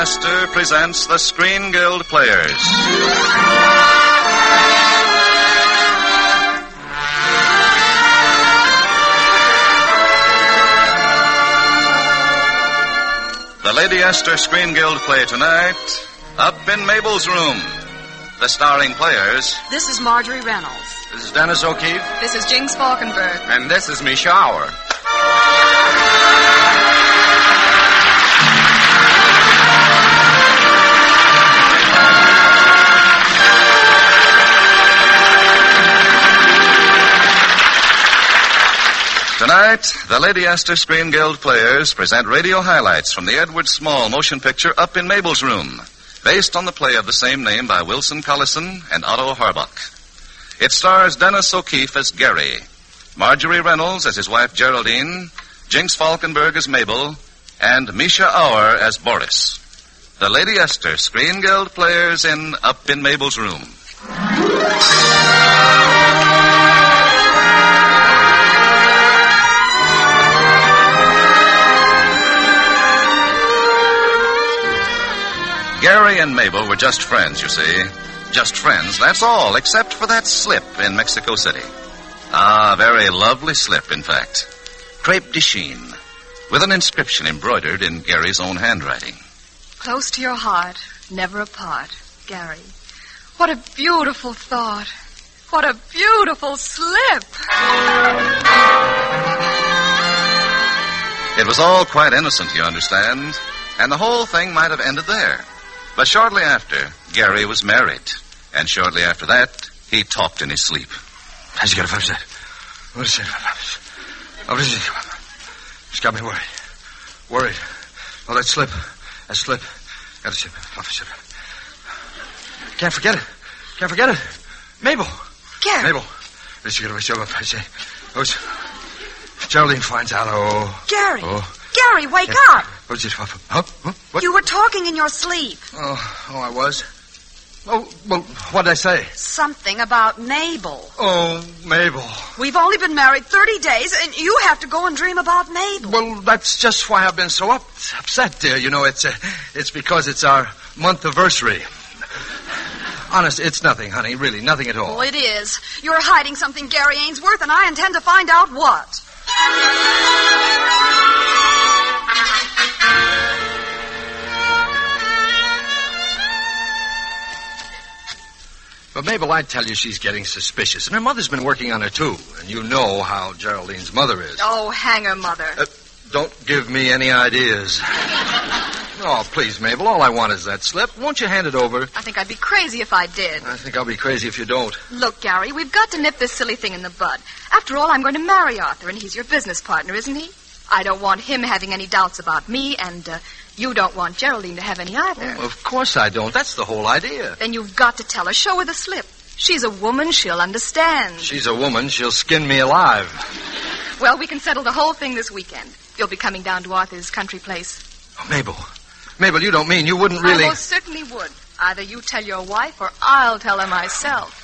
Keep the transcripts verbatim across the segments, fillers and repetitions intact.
Astor presents the Screen Guild Players. The Lady Astor Screen Guild play tonight, Up in Mabel's Room. The starring players. This is Marjorie Reynolds. This is Dennis O'Keefe. This is Jinx Falkenberg. And this is Misha Auer. Tonight, the Lady Astor Screen Guild Players present radio highlights from the Edward Small motion picture Up in Mabel's Room, based on the play of the same name by Wilson Collison and Otto Harbuck. It stars Dennis O'Keefe as Gary, Marjorie Reynolds as his wife Geraldine, Jinx Falkenberg as Mabel, and Misha Auer as Boris. The Lady Astor Screen Guild Players in Up in Mabel's Room. Gary and Mabel were just friends, you see. Just friends, that's all, except for that slip in Mexico City. Ah, very lovely slip, in fact. Crepe de Chine, with an inscription embroidered in Gary's own handwriting. Close to your heart, never apart, Gary. What a beautiful thought. What a beautiful slip. It was all quite innocent, you understand, and the whole thing might have ended there. But shortly after, Gary was married. And shortly after that, he talked in his sleep. How'd you get a finish that? What is it? What is it? It's got me worried. Worried. Oh, that slip. That slip. Got to slip. Officer. Can't forget it. Can't forget it. Mabel. Gary. Mabel. Let's get away. Show up. I say. Oh, Geraldine finds out. Oh. Gary. Oh. Gary, wake yeah. up. What's this? Huh? Huh? What? You were talking in your sleep. Oh, oh, I was. Oh, well, what did I say? Something about Mabel. Oh, Mabel. We've only been married thirty days, and you have to go and dream about Mabel. Well, that's just why I've been so up, upset, dear. You know, it's uh, it's because it's our month anniversary. Honest, it's nothing, honey. Really, nothing at all. Oh, it is. You're hiding something, Gary Ainsworth, and I intend to find out what. But Mabel, I tell you, she's getting suspicious. And her mother's been working on her, too. And you know how Geraldine's mother is. Oh, hang her mother. Uh, don't give me any ideas. Oh, please, Mabel, all I want is that slip. Won't you hand it over? I think I'd be crazy if I did. I think I'll be crazy if you don't. Look, Gary, we've got to nip this silly thing in the bud. After all, I'm going to marry Arthur, and he's your business partner, isn't he? I don't want him having any doubts about me, and uh, you don't want Geraldine to have any either. Oh, of course I don't. That's the whole idea. Then you've got to tell her. Show her the slip. She's a woman. She'll understand. She's a woman. She'll skin me alive. Well, we can settle the whole thing this weekend. You'll be coming down to Arthur's country place. Oh, Mabel. Mabel, you don't mean you wouldn't really... I most certainly would. Either you tell your wife or I'll tell her myself.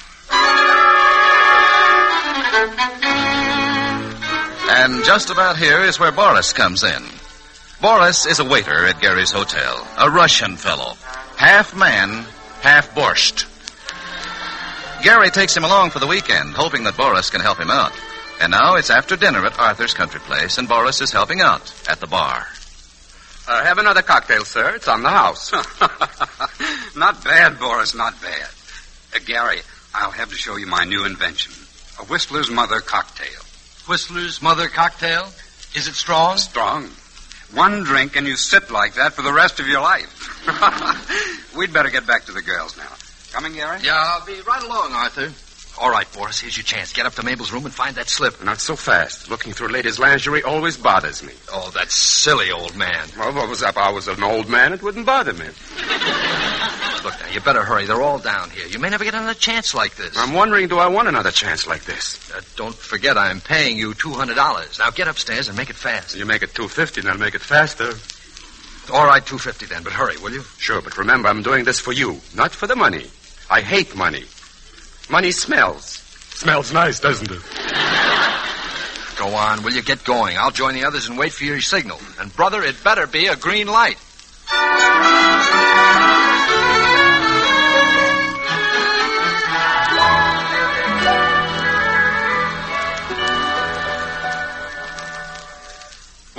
And just about here is where Boris comes in. Boris is a waiter at Gary's hotel, a Russian fellow, half man, half borscht. Gary takes him along for the weekend, hoping that Boris can help him out. And now it's after dinner at Arthur's country place, and Boris is helping out at the bar. Uh, have another cocktail, sir. It's on the house. Not bad, Boris, not bad. Uh, Gary, I'll have to show you my new invention, a Whistler's Mother cocktail. Whistler's Mother cocktail? Is it strong? Strong. One drink and you sit like that for the rest of your life. We'd better get back to the girls now. Coming, Gary? Yeah, I'll be right along, Arthur. All right, Boris, here's your chance. Get up to Mabel's room and find that slip. Not so fast. Looking through ladies' lingerie always bothers me. Oh, that silly old man. Well, what was up? I was an old man. It wouldn't bother me. Look, now, you better hurry. They're all down here. You may never get another chance like this. I'm wondering, do I want another chance like this? Uh, don't forget, I'm paying you two hundred dollars. Now, get upstairs and make it fast. You make it two hundred fifty dollars, and I'll make it faster. All right, two hundred fifty dollars then, but hurry, will you? Sure, but remember, I'm doing this for you, not for the money. I hate money. Money smells. Smells nice, doesn't it? Go on, will you get going? I'll join the others and wait for your signal. And, brother, it better be a green light.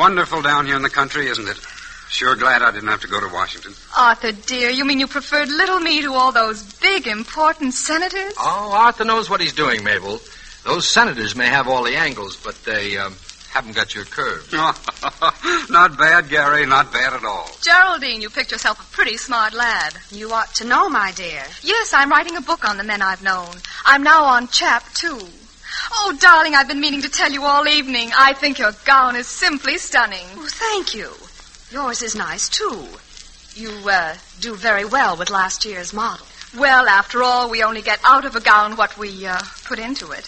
Wonderful down here in the country, isn't it? Sure glad I didn't have to go to Washington. Arthur, dear, you mean you preferred little me to all those big, important senators? Oh, Arthur knows what he's doing, Mabel. Those senators may have all the angles, but they um, haven't got your curves. Not bad, Gary. Not bad at all. Geraldine, you picked yourself a pretty smart lad. You ought to know, my dear. Yes, I'm writing a book on the men I've known. I'm now on chap two. Oh, darling, I've been meaning to tell you all evening. I think your gown is simply stunning. Oh, thank you. Yours is nice, too. You, uh, do very well with last year's model. Well, after all, we only get out of a gown what we, uh, put into it.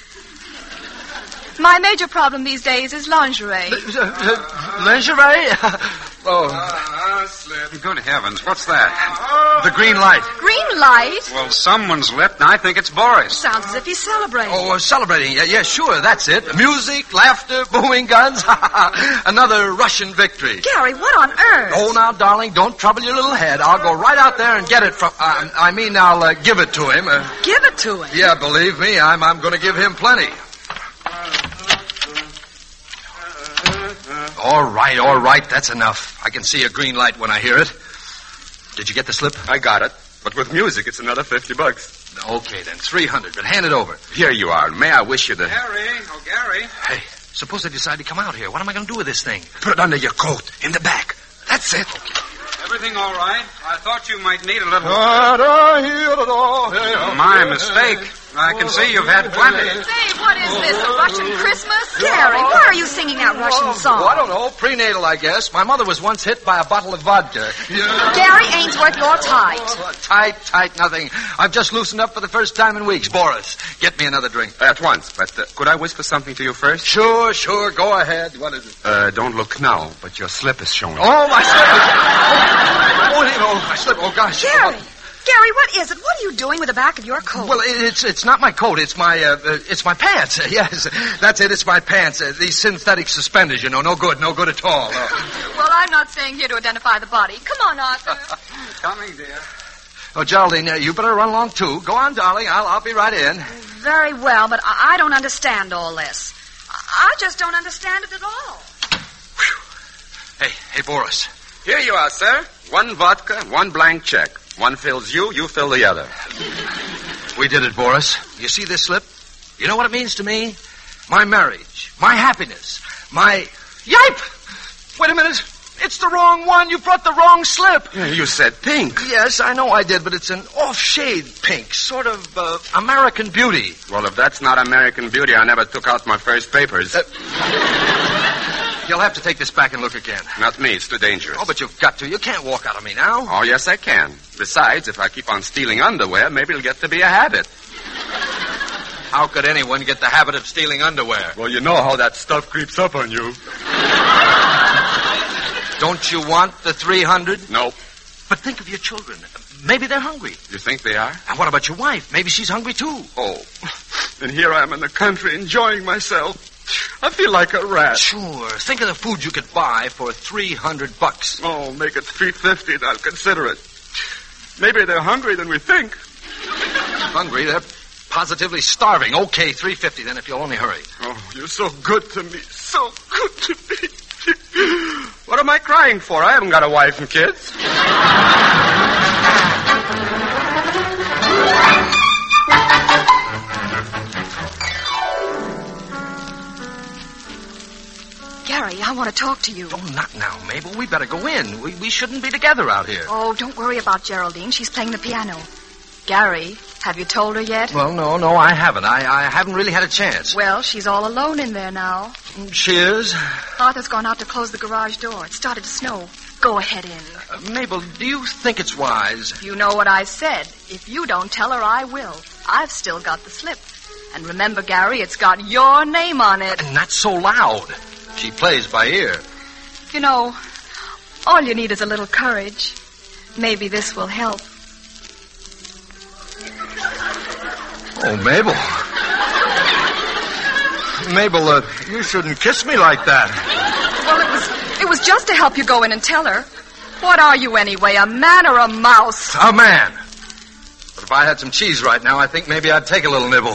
My major problem these days is lingerie. Uh, uh, lingerie? oh. Uh, slip. Good heavens, what's that? The green light. Green light? Well, someone's lit, and I think it's Boris. Sounds as if he's celebrating. Oh, uh, celebrating. Yeah, yeah, sure, that's it. Music, laughter, booming guns. Another Russian victory. Gary, what on earth? Oh, now, darling, don't trouble your little head. I'll go right out there and get it from... Uh, I mean, I'll uh, give it to him. Uh, give it to him? Yeah, believe me, I'm, I'm going to give him plenty. All right, all right, that's enough. I can see a green light when I hear it. Did you get the slip? I got it. But with music, it's another fifty bucks. Okay, then, three hundred, but hand it over. Here you are. May I wish you the... Gary, oh, Gary. Hey, suppose they decide to come out here. What am I going to do with this thing? Put it under your coat, in the back. That's it. Okay. Everything all right? I thought you might need a little... My mistake. I can see you've had plenty. Say, what is this, a Russian Christmas? Gary, why are you singing that Russian song? Oh, I don't know. Prenatal, I guess. My mother was once hit by a bottle of vodka. Gary Ainsworth, you're tight. Oh, tight, tight, nothing. I've just loosened up for the first time in weeks. Boris, get me another drink. At once, but uh, could I whisper something to you first? Sure, sure. Go ahead. What is it? Uh, don't look now, but your slip is showing. Oh, my slip. oh, oh, oh, my slip. Oh, gosh. Gary. Gary, what is it? What are you doing with the back of your coat? Well, it's it's not my coat. It's my uh, uh, it's my pants. Uh, yes, that's it. It's my pants. Uh, these synthetic suspenders, you know, no good, no good at all. Oh. Well, I'm not staying here to identify the body. Come on, Arthur. Coming, dear. Oh, Geraldine, uh, you better run along too. Go on, darling. I'll I'll be right in. Very well, but I, I don't understand all this. I just don't understand it at all. Whew. Hey, hey, Boris. Here you are, sir. One vodka, one blank check. One fills you, you fill the other. We did it, Boris. You see this slip? You know what it means to me? My marriage, my happiness, my... Yipe! Wait a minute. It's the wrong one. You brought the wrong slip. You said pink. Yes, I know I did, but it's an off-shade pink, sort of uh, American Beauty. Well, if that's not American Beauty, I never took out my first papers. Uh, you'll have to take this back and look again. Not me. It's too dangerous. Oh, but you've got to. You can't walk out of me now. Oh, yes, I can. Besides, if I keep on stealing underwear, maybe it'll get to be a habit. How could anyone get the habit of stealing underwear? Well, you know how that stuff creeps up on you. Don't you want the three hundred? Nope. But think of your children. Maybe they're hungry. You think they are? And what about your wife? Maybe she's hungry, too. Oh. And here I am in the country enjoying myself. I feel like a rat. Sure. Think of the food you could buy for three hundred bucks. Oh, make it three fifty and I'll consider it. Maybe they're hungry than we think. Hungry? They're positively starving. Okay, three fifty then if you'll only hurry. Oh, you're so good to me. So good to me. What am I crying for? I haven't got a wife and kids. Gary, I want to talk to you. Oh, not now, Mabel. We better go in. We, we shouldn't be together out here. Oh, don't worry about Geraldine. She's playing the piano. Gary, have you told her yet? Well, no, no, I haven't. I, I haven't really had a chance. Well, she's all alone in there now. She is? Arthur's gone out to close the garage door. It started to snow. Go ahead in. Uh, Mabel, do you think it's wise? You know what I said. If you don't tell her, I will. I've still got the slip. And remember, Gary, it's got your name on it. And not so loud. She plays by ear. You know, all you need is a little courage. Maybe this will help. Oh, Mabel. Mabel, uh, you shouldn't kiss me like that. Well, it was it was just to help you go in and tell her. What are you anyway, a man or a mouse? A man. But if I had some cheese right now, I think maybe I'd take a little nibble.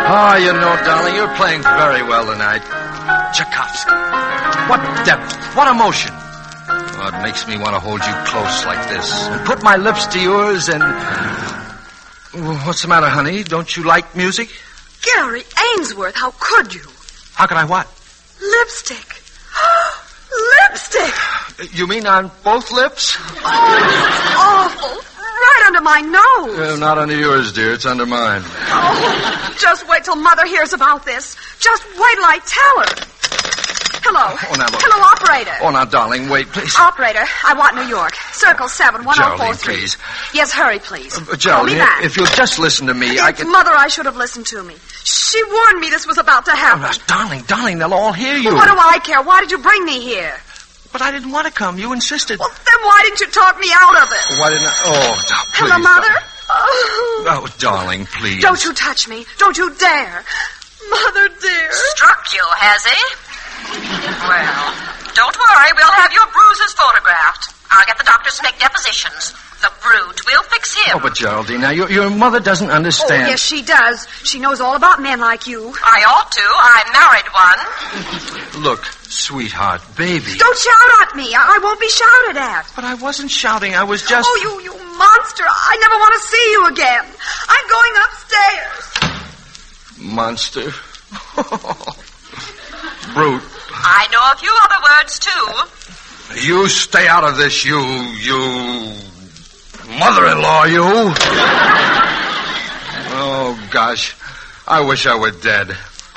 Oh, you know, darling, you're playing very well tonight. Tchaikovsky. What depth, what emotion. Oh, it makes me want to hold you close like this and put my lips to yours and... What's the matter, honey? Don't you like music? Gary Ainsworth, how could you? How could I what? Lipstick. Lipstick! You mean on both lips? Oh, it's awful. Right under my nose. Uh, not under yours, dear. It's under mine. Oh, just wait till Mother hears about this. Just wait till I tell her. Hello. Oh, now look. Hello, operator. Oh, now, darling, wait, please. Operator, I want New York. Circle seven one oh four three. Geraldine, please. Yes, hurry, please. Uh, Call me Geraldine, back. if you'll just listen to me, It's I can... Mother I should have listened to me. She warned me this was about to happen. Oh, darling, darling, they'll all hear you. What do I care? Why did you bring me here? But I didn't want to come. You insisted. Well, then why didn't you talk me out of it? Why didn't I... Oh, no, please. Hello, Mother? Oh. Oh, darling, please. Don't you touch me. Don't you dare. Mother, dear. Struck you, has he? Well, don't worry. We'll have your bruises photographed. I'll get the doctors to make depositions. The brute. We'll fix him. Oh, but Geraldine, now, your, your mother doesn't understand. Oh, yes, she does. She knows all about men like you. I ought to. I married one. Look, sweetheart, baby. Don't shout at me. I, I won't be shouted at. But I wasn't shouting. I was just... Oh, you, you monster. I never want to see you again. I'm going upstairs. Monster. Brute. I know a few other words, too. You stay out of this, you, you... mother-in-law, you. Oh, gosh. I wish I were dead.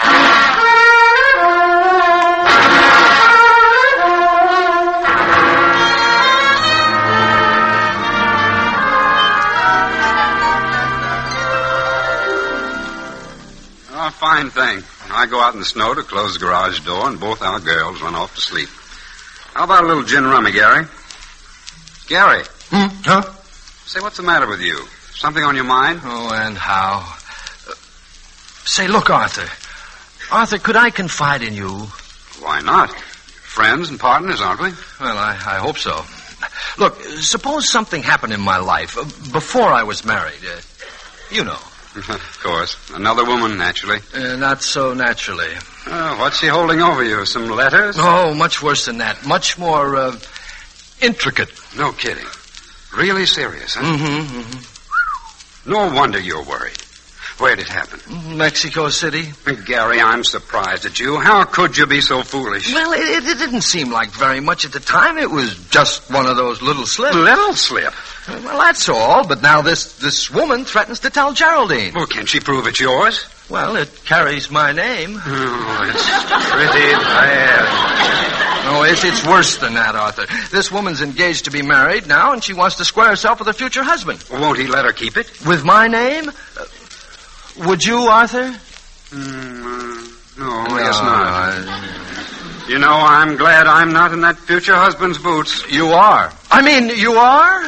A fine thing. I go out in the snow to close the garage door, and both our girls run off to sleep. How about a little gin rummy, Gary? Gary. Hmm? Huh? Say, what's the matter with you? Something on your mind? Oh, and how? Uh, say, look, Arthur. Arthur, could I confide in you? Why not? Friends and partners, aren't we? Well, I, I hope so. Look, suppose something happened in my life uh, before I was married. Uh, you know. Of course. Another woman, naturally. Uh, not so naturally. Oh, what's she holding over you? Some letters? Oh, much worse than that. Much more uh, intricate. No kidding. Really serious, huh? Mm-hmm, mm-hmm. No wonder you're worried. Where'd it happen? Mexico City. Gary, I'm surprised at you. How could you be so foolish? Well, it, it didn't seem like very much at the time. It was just one of those little slips. Little slip? Well, that's all. But now this, this woman threatens to tell Geraldine. Well, can she prove it's yours? Well, it carries my name. Oh, it's pretty bad. No, it's, it's worse than that, Arthur. This woman's engaged to be married now, and she wants to square herself with her future husband. Won't he let her keep it? With my name? Uh, would you, Arthur? Mm, uh, no, I guess No, not. I- You know, I'm glad I'm not in that future husband's boots. You are. I mean, you are?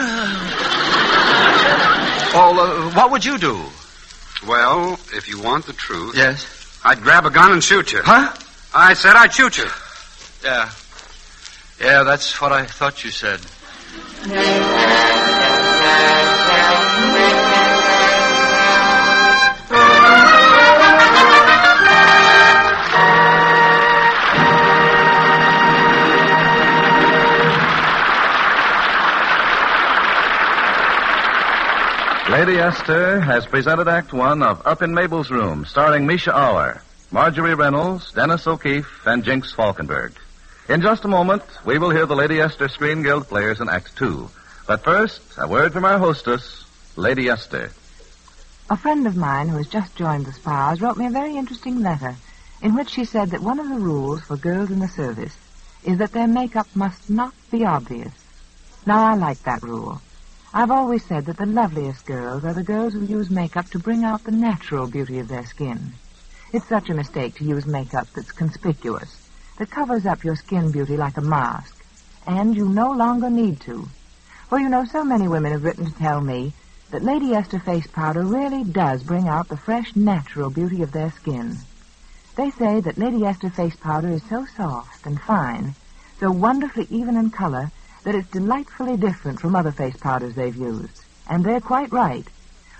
Oh, uh, what would you do? Well, if you want the truth, Yes? I'd grab a gun and shoot you. Huh? I said I'd shoot you. Yeah. Yeah, that's what I thought you said. Lady Esther has presented Act One of Up in Mabel's Room, starring Misha Auer, Marjorie Reynolds, Dennis O'Keefe, and Jinx Falkenberg. In just a moment, we will hear the Lady Esther Screen Guild players in Act Two. But first, a word from our hostess, Lady Esther. A friend of mine who has just joined the Spars wrote me a very interesting letter in which she said that one of the rules for girls in the service is that their makeup must not be obvious. Now, I like that rule. I've always said that the loveliest girls are the girls who use makeup to bring out the natural beauty of their skin. It's such a mistake to use makeup that's conspicuous, that covers up your skin beauty like a mask, and you no longer need to. For you know, so many women have written to tell me that Lady Esther face powder really does bring out the fresh, natural beauty of their skin. They say that Lady Esther face powder is so soft and fine, so wonderfully even in color, that it's delightfully different from other face powders they've used. And they're quite right.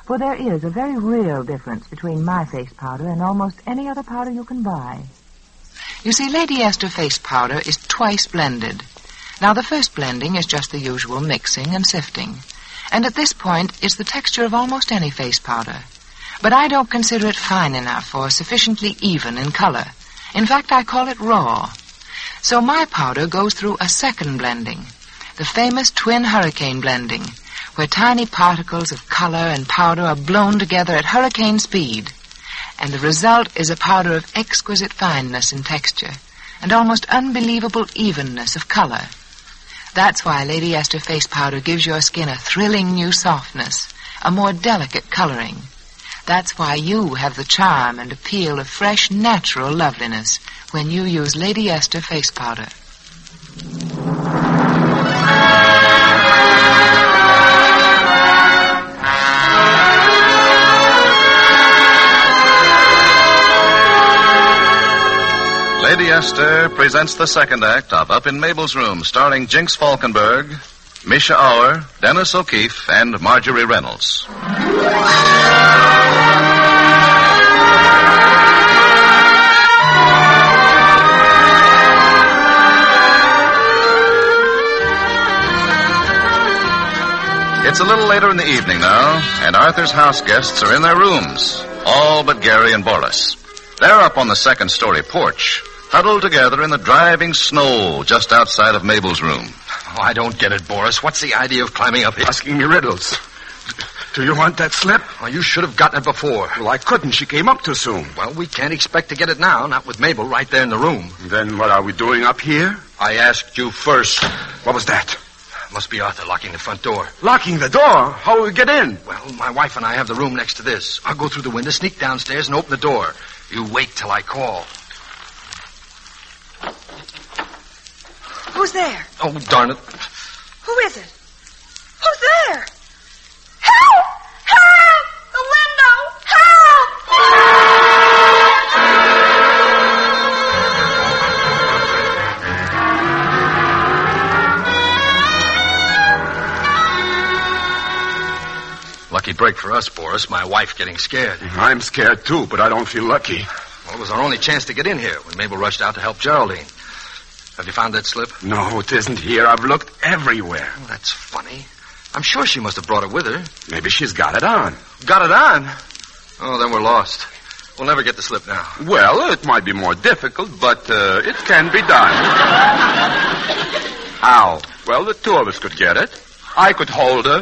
For there is a very real difference between my face powder and almost any other powder you can buy. You see, Lady Esther face powder is twice blended. Now, the first blending is just the usual mixing and sifting. And at this point, it's the texture of almost any face powder. But I don't consider it fine enough or sufficiently even in color. In fact, I call it raw. So my powder goes through a second blending, the famous twin hurricane blending, where tiny particles of color and powder are blown together at hurricane speed. And the result is a powder of exquisite fineness in texture and almost unbelievable evenness of color. That's why Lady Esther face powder gives your skin a thrilling new softness, a more delicate coloring. That's why you have the charm and appeal of fresh, natural loveliness when you use Lady Esther face powder. Lady Esther presents the second act of Up in Mabel's Room, starring Jinx Falkenberg, Misha Auer, Dennis O'Keefe, and Marjorie Reynolds. It's a little later in the evening now, and Arthur's house guests are in their rooms, all but Gary and Boris. They're up on the second-story porch, huddled together in the driving snow just outside of Mabel's room. Oh, I don't get it, Boris. What's the idea of climbing up here? Asking me riddles. Do you want that slip? Oh, you should have gotten it before. Well, I couldn't. She came up too soon. Well, we can't expect to get it now, not with Mabel right there in the room. Then what are we doing up here? I asked you first. What was that? Must be Arthur locking the front door. Locking the door? How will we get in? Well, my wife and I have the room next to this. I'll go through the window, sneak downstairs, and open the door. You wait till I call. Who's there? Oh, darn it. Who is it? Who's there? Help! Help! The window! Help! Lucky break for us, Boris. My wife getting scared. I'm scared, too, but I don't feel lucky. Well, it was our only chance to get in here when Mabel rushed out to help Geraldine. Have you found that slip? No, it isn't here. I've looked everywhere. Oh, that's funny. I'm sure she must have brought it with her. Maybe she's got it on. Got it on? Oh, then we're lost. We'll never get the slip now. Well, it might be more difficult, but uh, it can be done. How? Well, the two of us could get it. I could hold her.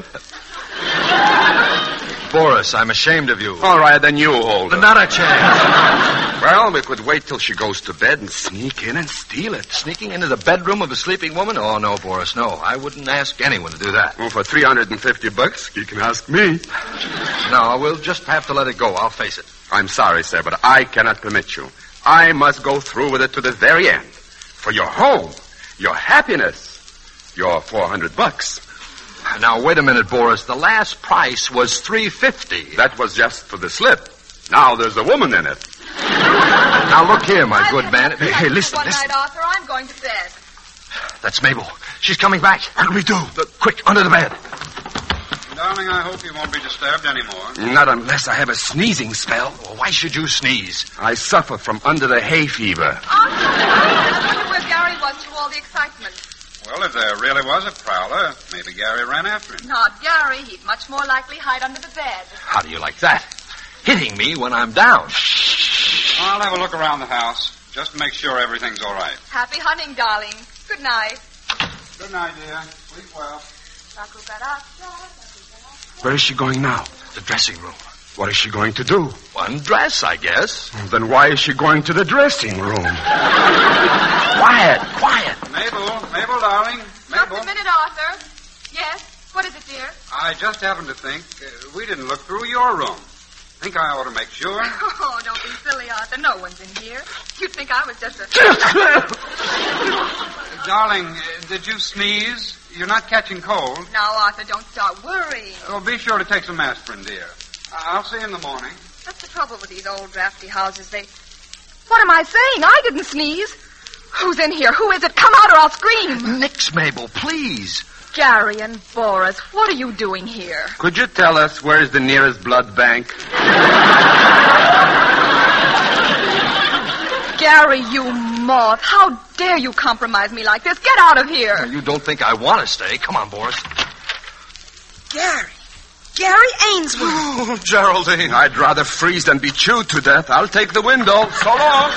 Boris, I'm ashamed of you. All right, then you hold her. Not a chance. Well, we could wait till she goes to bed and sneak in and steal it. Sneaking into the bedroom of a sleeping woman? Oh, no, Boris, no. I wouldn't ask anyone to do that. Well, for three hundred fifty bucks, you can ask me. No, we'll just have to let it go. I'll face it. I'm sorry, sir, but I cannot permit you. I must go through with it to the very end. For your home, your happiness, your four hundred bucks. Now, wait a minute, Boris. The last price was three fifty. That was just for the slip. Now there's a woman in it. Now, look here, my good man. Hey, hey, listen, One listen. night, Arthur, I'm going to bed. That's Mabel. She's coming back. What do we do? Uh, quick, under the bed. Darling, I hope you won't be disturbed anymore. Not unless I have a sneezing spell. Well, why should you sneeze? I suffer from under the hay fever. Arthur, I wonder where Gary was through all the excitement. Well, if there really was a prowler, maybe Gary ran after him. Not Gary. He'd much more likely hide under the bed. How do you like that? Hitting me when I'm down. I'll have a look around the house, just to make sure everything's all right. Happy hunting, darling. Good night. Good night, dear. Sleep well. Where is she going now? The dressing room. What is she going to do? Undress, I guess. Then why is she going to the dressing room? Quiet, quiet. Mabel, Mabel, darling. Mabel. Just a minute, Arthur. Yes? What is it, dear? I just happened to think uh, we didn't look through your room. Think I ought to make sure. Oh, don't be silly, Arthur. No one's in here. You'd think I was just a... uh, darling, uh, did you sneeze? You're not catching cold. Now, Arthur, don't start worrying. Well, be sure to take some aspirin, dear. I'll see you in the morning. That's the trouble with these old drafty houses. They... What am I saying? I didn't sneeze. Who's in here? Who is it? Come out or I'll scream. Nix, Mabel, please. Gary and Boris, what are you doing here? Could you tell us where is the nearest blood bank? Gary, you moth. How dare you compromise me like this? Get out of here. You don't think I want to stay. Come on, Boris. Gary. Gary Ainsworth. Oh, Geraldine. I'd rather freeze than be chewed to death. I'll take the window. So long.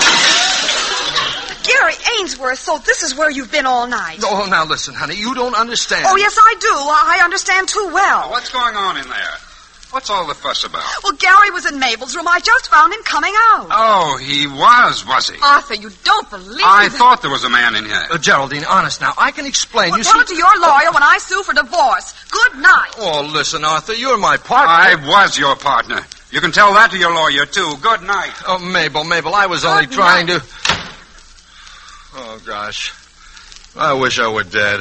Gary Ainsworth, so this is where you've been all night. Oh, now listen, honey. You don't understand. Oh, yes, I do. I understand too well. What's going on in there? What's all the fuss about? Well, Gary was in Mabel's room. I just found him coming out. Oh, he was, was he? Arthur, you don't believe I that... thought there was a man in here. Uh, Geraldine, honest now. I can explain. Well, you tell see... it to your lawyer when I sue for divorce. Good night. Oh, listen, Arthur. You're my partner. I was your partner. You can tell that to your lawyer, too. Good night. Oh, Mabel, Mabel, I was only Good trying night. to... Oh, gosh. I wish I were dead.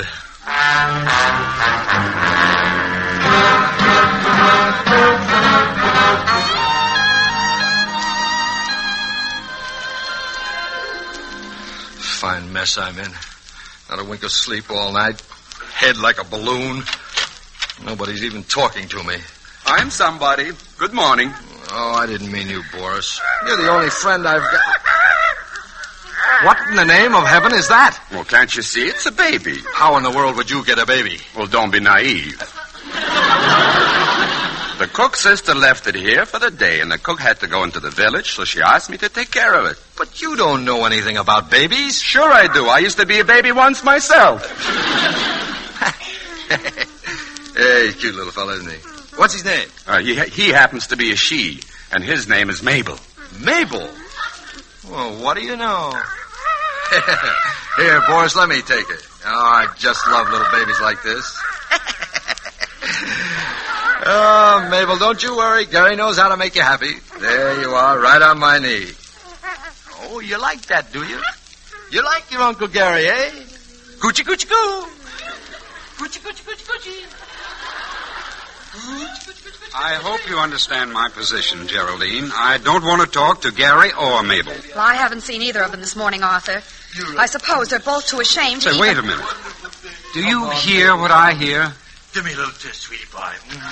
Fine mess I'm in. Not a wink of sleep all night. Head like a balloon. Nobody's even talking to me. I'm somebody. Good morning. Oh, I didn't mean you, Boris. You're the only friend I've got. What in the name of heaven is that? Well, can't you see? It's a baby. How in the world would you get a baby? Well, don't be naive. The cook sister left it here for the day, and the cook had to go into the village, so she asked me to take care of it. But you don't know anything about babies. Sure I do. I used to be a baby once myself. Hey, cute little fella, isn't he? What's his name? Uh, he he happens to be a she, and his name is Mabel. Mabel? Well, what do you know? Here, Boris, let me take it. Oh, I just love little babies like this. Oh, Mabel, don't you worry. Gary knows how to make you happy. There you are, right on my knee. Oh, you like that, do you? You like your Uncle Gary, eh? Coochie, coochie, coo. Coochie, coochie, coochie, coochie. I hope you understand my position, Geraldine. I don't want to talk to Gary or Mabel. Well, I haven't seen either of them this morning, Arthur. I suppose they're both too ashamed to Say, even... wait a minute. Do you hear what I hear? Give me a little kiss, sweetie pie.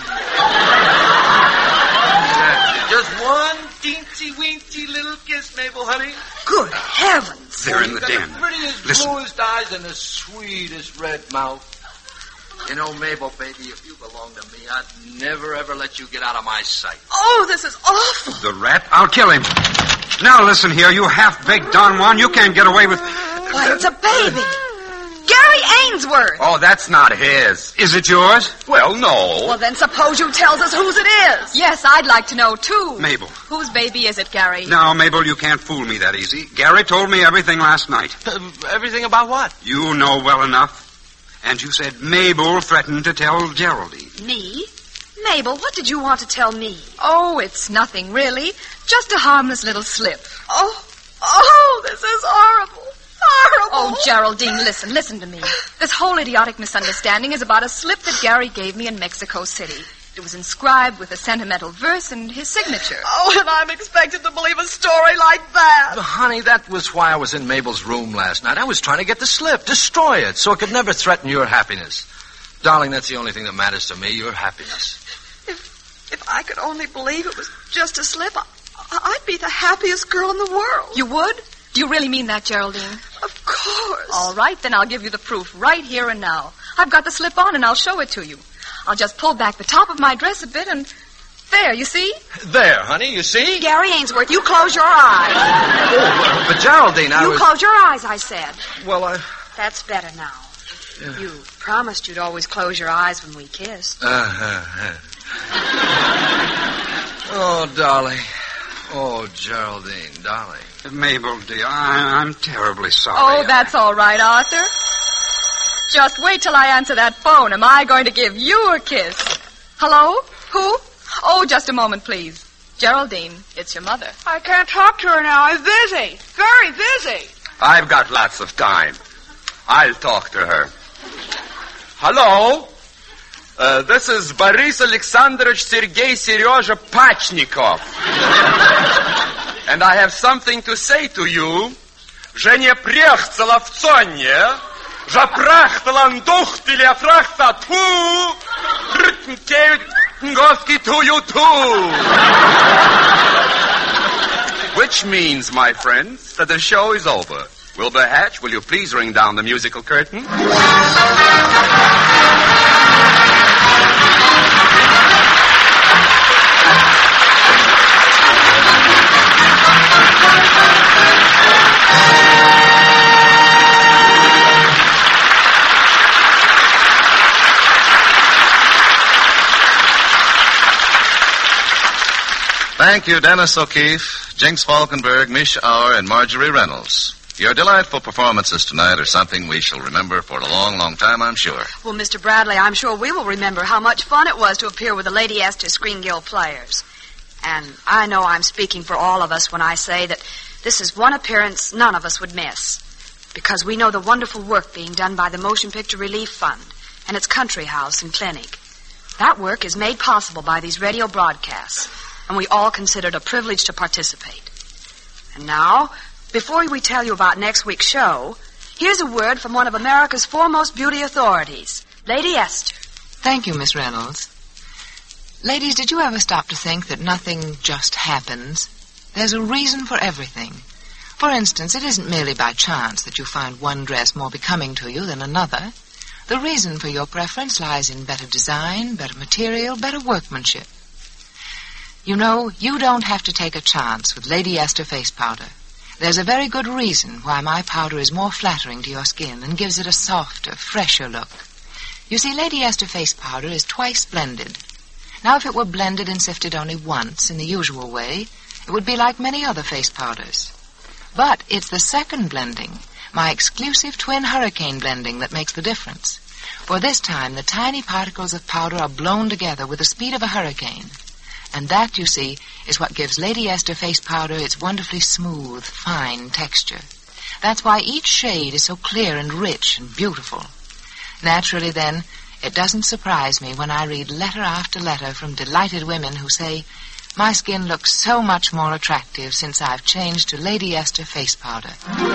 Just one teensy-weensy little kiss, Mabel, honey. Good heavens. They're in the You've got den. the prettiest, Listen. bluest eyes and the sweetest red mouth. You know, Mabel, baby, if you belong to me, I'd never, ever let you get out of my sight. Oh, this is awful. The rat? I'll kill him. Now listen here, you half-baked Don Juan. You can't get away with... Why, it's a baby. Gary Ainsworth. Oh, that's not his. Is it yours? Well, no. Well, then suppose you tells us whose it is. Yes, I'd like to know, too. Mabel. Whose baby is it, Gary? Now, Mabel, you can't fool me that easy. Gary told me everything last night. Uh, everything about what? You know well enough. And you said Mabel threatened to tell Geraldine. Me? Mabel, what did you want to tell me? Oh, it's nothing, really. Just a harmless little slip. Oh, oh, this is horrible. Horrible. Oh, Geraldine, listen, listen to me. This whole idiotic misunderstanding is about a slip that Gary gave me in Mexico City. It was inscribed with a sentimental verse and his signature. Oh, and I'm expected to believe a story like that. Honey, that was why I was in Mabel's room last night. I was trying to get the slip, destroy it, so it could never threaten your happiness. Darling, that's the only thing that matters to me, your happiness. If, if I could only believe it was just a slip, I, I'd be the happiest girl in the world. You would? Do you really mean that, Geraldine? Of course. All right, then I'll give you the proof right here and now. I've got the slip on, and I'll show it to you. I'll just pull back the top of my dress a bit, and there, you see? There, honey, you see? Gary Ainsworth, you close your eyes. Oh, but Geraldine, I you was... close your eyes, I said. Well, I... That's better now. Yeah. You promised you'd always close your eyes when we kissed. Uh-huh. Oh, darling. Oh, Geraldine, darling. Mabel, dear, I, I'm terribly sorry. Oh, that's all right, Arthur. Just wait till I answer that phone. Am I going to give you a kiss? Hello? Who? Oh, just a moment, please. Geraldine, it's your mother. I can't talk to her now. I'm busy. Very busy. I've got lots of time. I'll talk to her. Hello? Uh, this is Boris Alexandrovich Sergei Serezha Pachnikov. And I have something to say to you. Że nie приехала в Цонне, Zaprachtelan dochtilia frachta tu. Ngoski to you too. Which means, my friends, that the show is over. Wilbur Hatch, will you please ring down the musical curtain? Thank you, Dennis O'Keefe, Jinx Falkenberg, Misha Auer, and Marjorie Reynolds. Your delightful performances tonight are something we shall remember for a long, long time, I'm sure. Well, Mister Bradley, I'm sure we will remember how much fun it was to appear with the Lady Esther Screen Guild players. And I know I'm speaking for all of us when I say that this is one appearance none of us would miss, because we know the wonderful work being done by the Motion Picture Relief Fund and its country house and clinic. That work is made possible by these radio broadcasts, and we all consider it a privilege to participate. And now, before we tell you about next week's show, here's a word from one of America's foremost beauty authorities, Lady Esther. Thank you, Miss Reynolds. Ladies, did you ever stop to think that nothing just happens? There's a reason for everything. For instance, it isn't merely by chance that you find one dress more becoming to you than another. The reason for your preference lies in better design, better material, better workmanship. You know, you don't have to take a chance with Lady Esther face powder. There's a very good reason why my powder is more flattering to your skin and gives it a softer, fresher look. You see, Lady Esther face powder is twice blended. Now, if it were blended and sifted only once in the usual way, it would be like many other face powders. But it's the second blending, my exclusive twin hurricane blending, that makes the difference. For this time, the tiny particles of powder are blown together with the speed of a hurricane. And that, you see, is what gives Lady Esther face powder its wonderfully smooth, fine texture. That's why each shade is so clear and rich and beautiful. Naturally, then, it doesn't surprise me when I read letter after letter from delighted women who say, my skin looks so much more attractive since I've changed to Lady Esther face powder.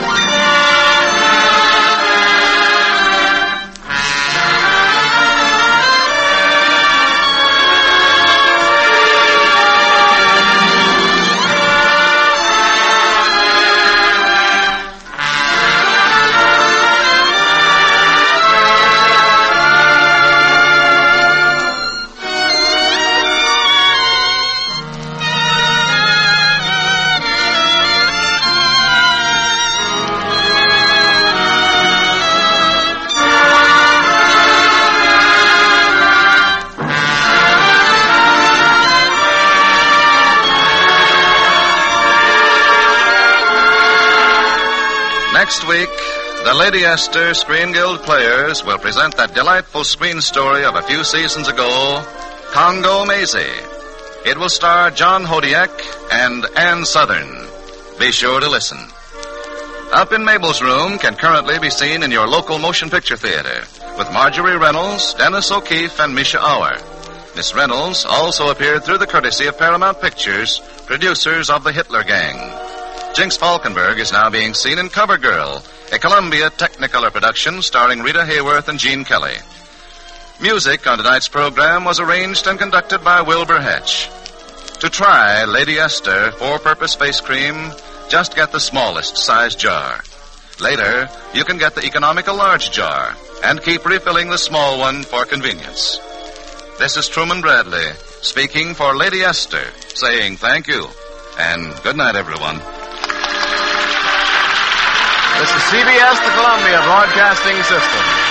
Next week, the Lady Esther Screen Guild players will present that delightful screen story of a few seasons ago, Congo Maisie. It will star John Hodiak and Ann Southern. Be sure to listen. Up in Mabel's Room can currently be seen in your local motion picture theater with Marjorie Reynolds, Dennis O'Keefe, and Misha Auer. Miss Reynolds also appeared through the courtesy of Paramount Pictures, producers of the Hitler Gang. Jinx Falkenberg is now being seen in Cover Girl, a Columbia Technicolor production starring Rita Hayworth and Gene Kelly. Music on tonight's program was arranged and conducted by Wilbur Hatch. To try Lady Esther four-purpose face cream, just get the smallest size jar. Later, you can get the economical large jar and keep refilling the small one for convenience. This is Truman Bradley, speaking for Lady Esther, saying thank you and good night, everyone. This is C B S, the Columbia Broadcasting System.